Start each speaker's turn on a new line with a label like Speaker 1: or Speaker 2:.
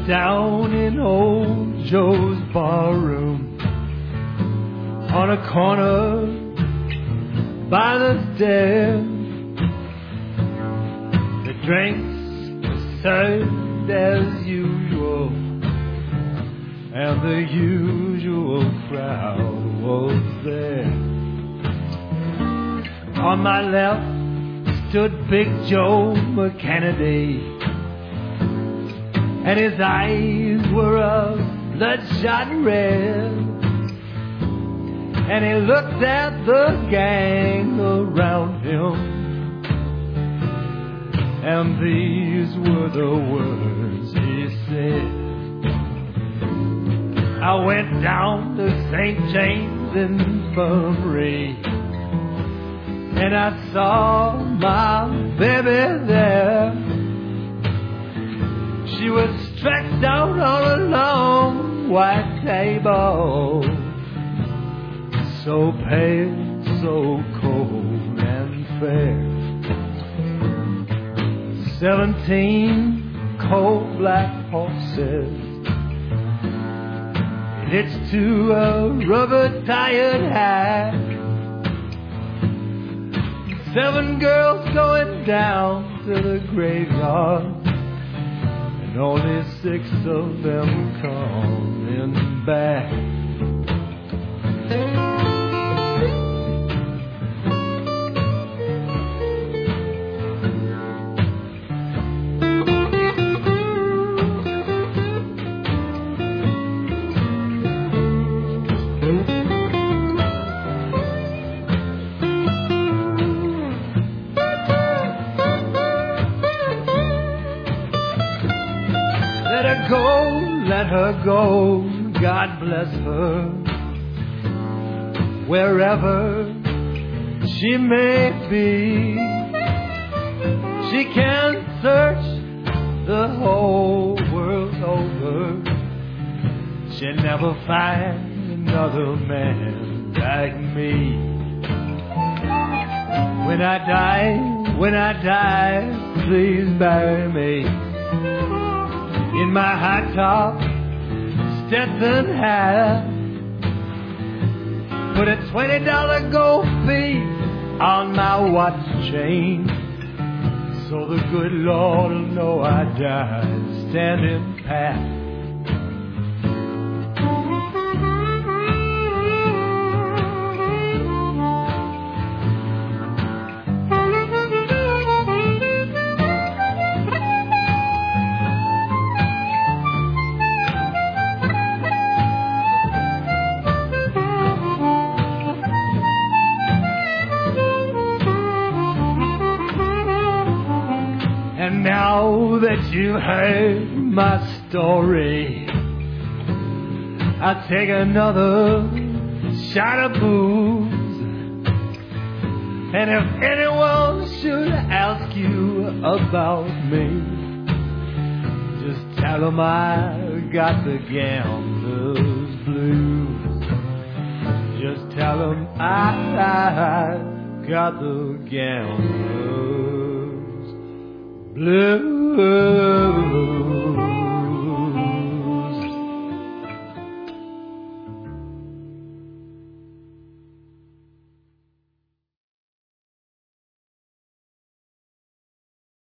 Speaker 1: down in old Joe's barroom on a corner by the stairs. The drinks were served as usual, and the usual crowd was there. On my left stood Big Joe McKennedy, and his eyes were of bloodshot red, and he looked at the gang around him, and these were the words he said. I went down to St. James Infirmary, and I saw my baby there. She was stretched out on a long white table, so pale, so cold and fair. 17 cold black horses hitched to a rubber-tired hack. 7 girls going down to the graveyard, and only 6 of them coming back. Let her go, God bless her, wherever she may be. She can search the whole world over, she'll never find another man like me. When I die, please bury me in my high top Stetson hat. Put a $20 gold fee on my watch chain, so the good Lord will know I died standing pat. Now that you've heard my story, I'll take another shot of booze. And if anyone should ask you about me, just tell them I got the gambler's blues. Just tell them I got the gambler's blue.